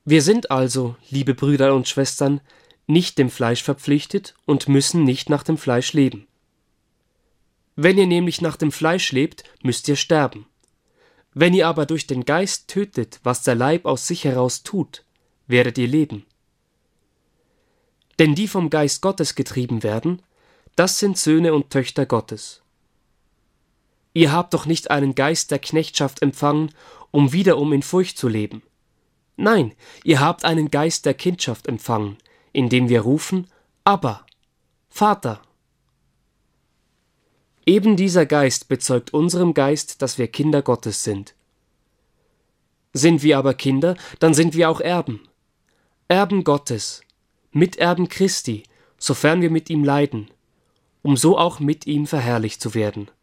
Wir sind also, liebe Brüder und Schwestern, nicht dem Fleisch verpflichtet und müssen nicht nach dem Fleisch leben. Wenn ihr nämlich nach dem Fleisch lebt, müsst ihr sterben. Wenn ihr aber durch den Geist tötet, was der Leib aus sich heraus tut, werdet ihr leben. Denn die vom Geist Gottes getrieben werden, das sind Söhne und Töchter Gottes. Ihr habt doch nicht einen Geist der Knechtschaft empfangen, um wiederum in Furcht zu leben. Nein, ihr habt einen Geist der Kindschaft empfangen, indem wir rufen, Abba, Vater. Eben dieser Geist bezeugt unserem Geist, dass wir Kinder Gottes sind. Sind wir aber Kinder, dann sind wir auch Erben. Erben Gottes, Miterben Christi, sofern wir mit ihm leiden, um so auch mit ihm verherrlicht zu werden.